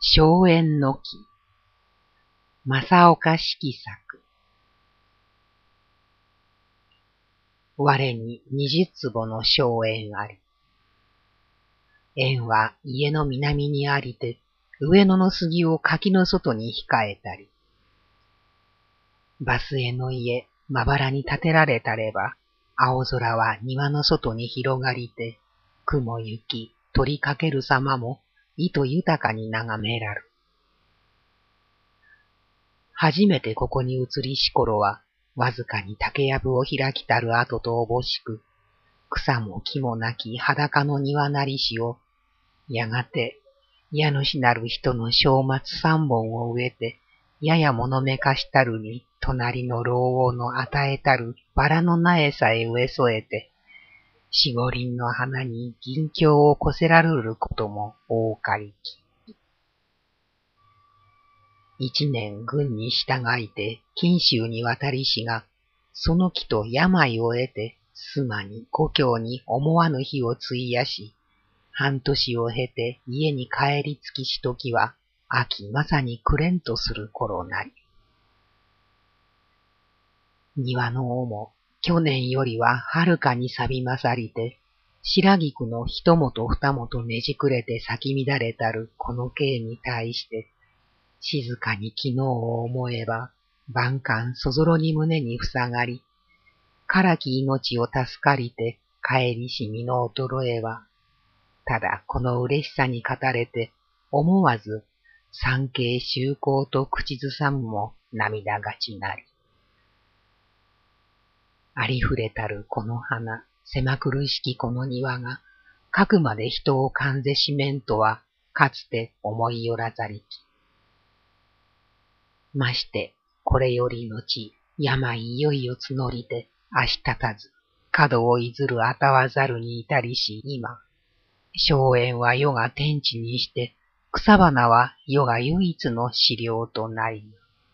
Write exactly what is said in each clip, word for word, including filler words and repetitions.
荘園の木。正岡子規作。我に二十坪の荘園あり。園は家の南にありて、上野の杉を柿の外に控えたり。バスへの家、まばらに建てられたれば、青空は庭の外に広がりて、雲行き、鳥りかける様も、意図豊かに眺めらる。初めてここに移りし頃は、わずかに竹やぶを開きたる跡とおぼしく、草も木もなき裸の庭なりしを、やがて、家主なる人の正松三本を植えて、やや物めかしたるに、隣の老王の与えたるバラの苗さえ植え添えて、四五輪の花に銀鏡をこせらるることも多かりき。一年軍に従いて錦州に渡りしが、その木と病を得て、須磨に故郷に思わぬ日を費やし、半年を経て家に帰りつきしときは、秋まさに暮れんとする頃なり。庭の尾も去年よりははるかに錆び勝りて、白菊の一元二元ねじくれて咲き乱れたるこの景に対して、静かに昨日を思えば、万感そぞろに胸に塞がり、からき命を助かりて帰りし身の衰えは、ただこの嬉しさに語れて、思わず産経修行と口ずさむも涙がちなり。ありふれたるこの花、狭苦しきこの庭が、かくまで人を感ぜしめんとは、かつて思いよらざりき。まして、これより後、病いよいよ募りて、足立たず、角をいずるあたわざるに至りし今、荘園は世が天地にして、草花は世が唯一の資料となり。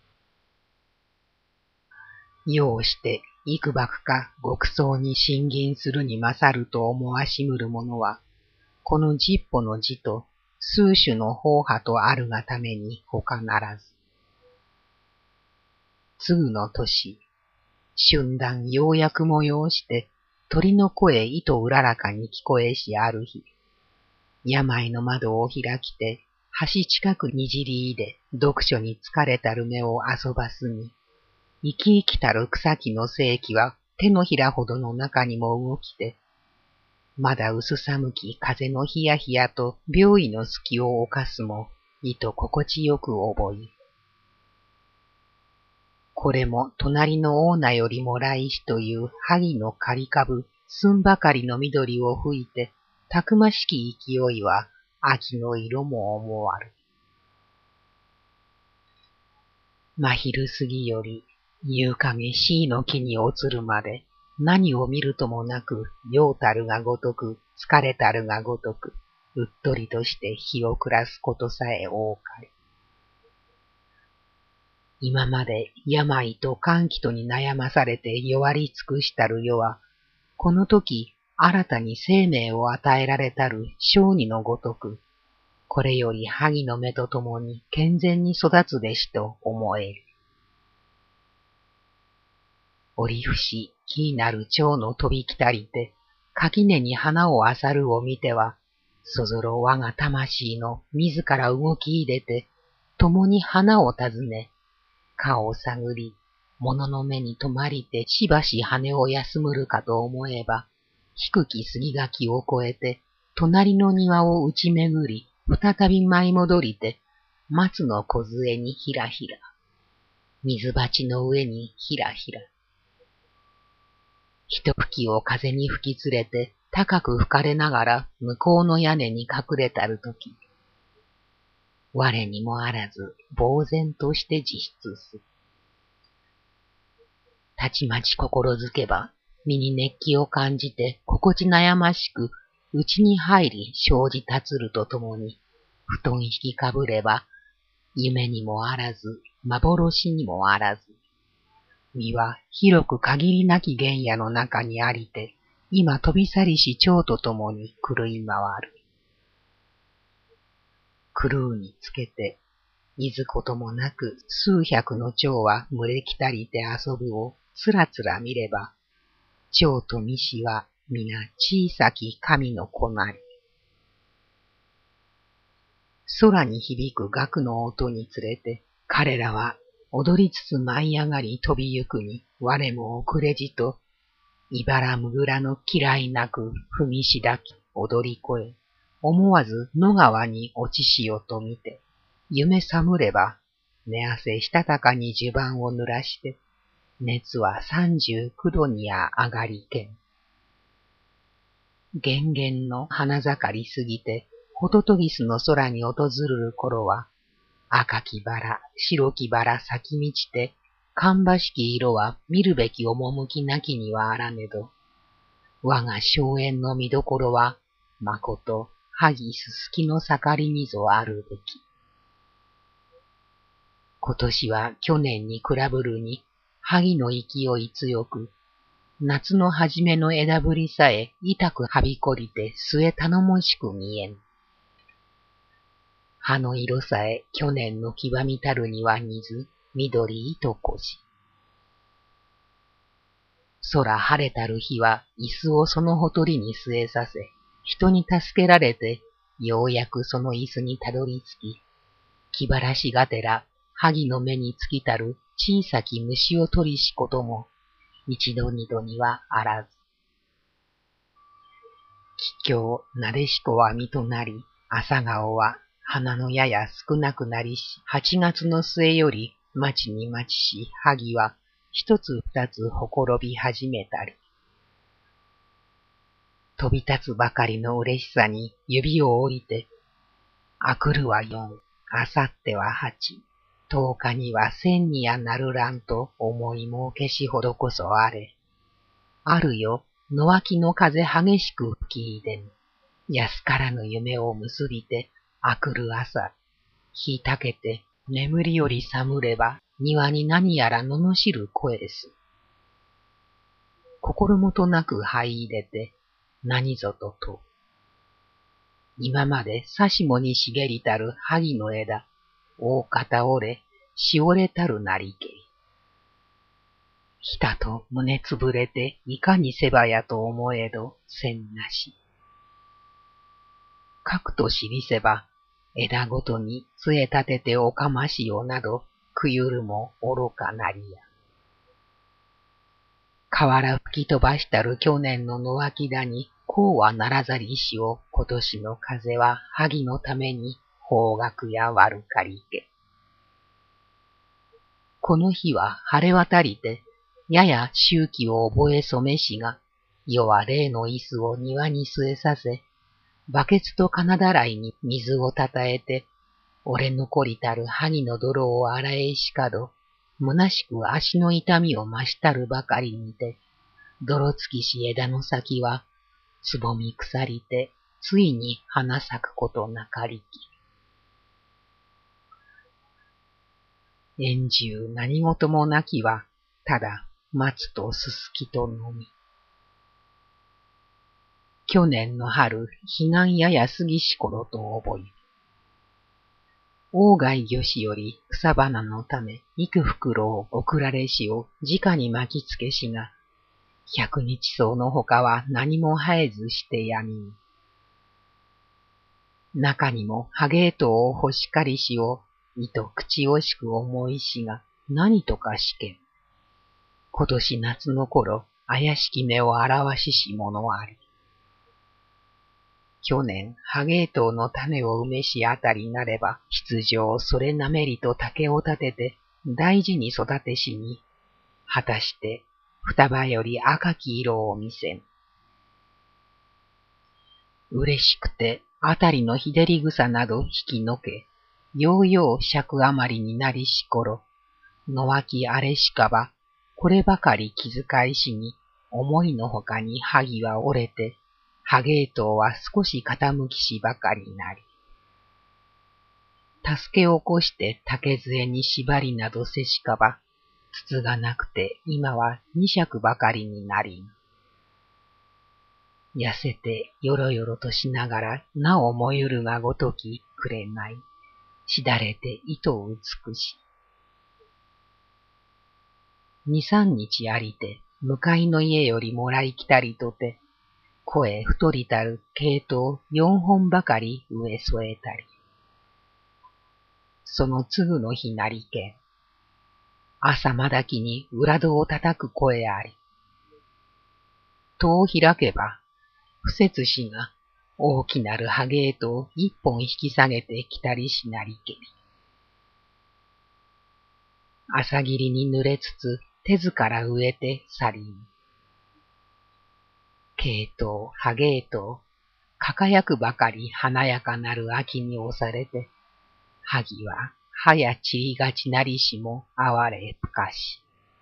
世をして、幾ばくか極草に進銀するに勝ると思わしむる者は、この十歩の字と数種の方派とあるがために他ならず。次の年、春暖ようやく催して、鳥の声いとうららかに聞こえしある日、病の窓を開きて、橋近くにじりいで読書に疲れたる目を遊ばすに、生き生きたる草木の生気は手のひらほどの中にも動きて、まだ薄寒き風のひやひやと病意の隙を犯すも、いと心地よく覚え。これも隣のオーナよりも来しという萩の刈り株、寸ばかりの緑を吹いて、たくましき勢いは秋の色も思わる。真昼過ぎより、夕影しいの木に落つるまで、何を見るともなく、酔うたるがごとく、疲れたるがごとく、うっとりとして日を暮らすことさえ多かり。今まで病と寒気とに悩まされて弱り尽くしたる世は、この時新たに生命を与えられたる小児のごとく、これより萩の芽とともに健全に育つべしと思える。折節木なる蝶の飛び来たりて、垣根に花をあさるを見ては、そぞろ我が魂の自ら動き入れて、共に花を訪ね、顔を探り、物の目に止まりてしばし羽を休むるかと思えば、低き杉垣を越えて、隣の庭を打ち巡り、再び舞い戻りて、松の梢にひらひら、水鉢の上にひらひら。一吹きを風に吹き連れて、高く吹かれながら向こうの屋根に隠れたるとき、我にもあらず呆然として自筆す。たちまち心づけば、身に熱気を感じて心地悩ましく、内に入り生じ立つるとともに、布団引きかぶれば、夢にもあらず、幻にもあらず、身は広く限りなき原野の中にありて、今飛び去りし蝶とともに狂い回る。 狂うにつけて、いずこともなく数百の蝶は群れ来たりて遊ぶをつらつら見れば、蝶と虫は皆小さき神の子なり。空に響く楽の音につれて、彼らは踊りつつ舞い上がり飛びゆくに、我も遅れじと、茨むぐらの嫌いなく踏みしだき踊り越え、思わず野川に落ちしよと見て、夢寒れば、寝汗したたかに襦袢を濡らして、熱は三十九度にや上がりけん。源々の花盛りすぎて、ホトトギスの空に訪るる頃は、赤きバラ、白きバラ咲き満ちて、芳しき色は見るべき趣なきにはあらねど、我が荘園の見どころは、まこと、萩すすきの盛りにぞあるべき。今年は去年に比ぶるに、萩の勢い強く、夏の初めの枝ぶりさえ痛くはびこりて末頼もしく見えん。葉の色さえ去年の極みたるには似ず、緑いとこし。空晴れたる日は椅子をそのほとりに据えさせ、人に助けられて、ようやくその椅子にたどり着き、気晴らしがてら、萩の目につきたる小さき虫を取りしことも、一度二度にはあらず。帰郷なでしこは実となり、朝顔は花のやや少なくなりし、八月の末より待ちに待ちし、萩は一つ二つほころび始めたり。飛び立つばかりの嬉しさに指を折りて、あくるは四、あさっては八、十日には千にやなるらんと思いもけしほどこそあれ。あるよ、野脇の風激しく吹きいでぬ。安からぬ夢を結びて、あくる朝、日たけて眠りより寒れば、庭に何やら罵る声です。心もとなく這い入れて、何ぞとと。今までさしもに茂りたる萩の枝、大方折れ、しおれたるなりけり。ひたと胸つぶれて、いかにせばやと思えど、せんなし。かくと知りせば、枝ごとに杖立てておかましよなど、くゆるも愚かなりや。河原吹き飛ばしたる去年の野脇だに、こうはならざりしを、今年の風は萩のために、方角や悪かりけ。この日は晴れ渡りて、やや周期を覚えそめしが、夜は例の椅子を庭に据えさせ、バケツと金だらいに水をたたえて、俺のこりたる萩の泥を洗えしかど、虚しく足の痛みを増したるばかりにて、泥つきし枝の先は、つぼみ腐りて、ついに花咲くことなかりき。年中何事もなきは、ただ松とすすきとのみ。去年の春、彼岸やや過ぎし頃と覚え。鴎外魚子より草花のため、幾袋を送られしを直に巻きつけしが、百日草のほかは何も生えずしてやみん。中にもハゲートを欲しかりしを、いと口惜しく思いしが、何とかしけん。今年夏の頃、怪しき目を表ししものあり。去年、ハゲートの種を埋めしあたりなれば、必定それなめりと竹を立てて、大事に育てしに、果たして、双葉より赤き色を見せん。嬉しくて、あたりの日照り草など引きのけ、ようよう尺余りになりし頃、野脇あれしかば、こればかり気遣いしに、思いのほかに萩は折れて、ハゲートは少し傾きしばかりなり。助け起こして竹杖に縛りなどせしかば、筒がなくて今は二尺ばかりになりん。痩せてよろよろとしながらなお燃ゆるがごときくれない。 しだれて糸美し。二三日ありて、向かいの家よりもらい来たりとて、声太りたる系統四本ばかり植え添えたり。その次の日なりけん。朝まだきに裏戸を叩く声あり。戸を開けば、不節氏が大きなるハゲへと一本引き下げてきたりしなりけり。朝霧に濡れつつ手ずから植えて去りん。系統、ハゲへと、輝くばかり華やかなる秋に押されて、萩は葉や散りがちなりしも哀れぷかし。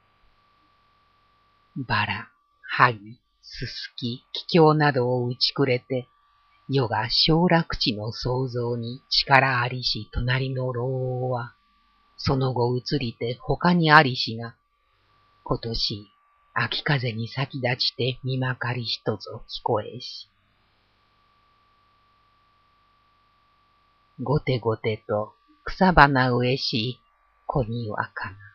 バラ、萩、ススキ、キキョウなどを打ちくれて、世が小楽地の創造に力ありし隣の老王は、その後移りて他にありしが、今年秋風に先立ちて見まかりひとぞ聞こえし。ごてごてと草花植えし、小庭かな。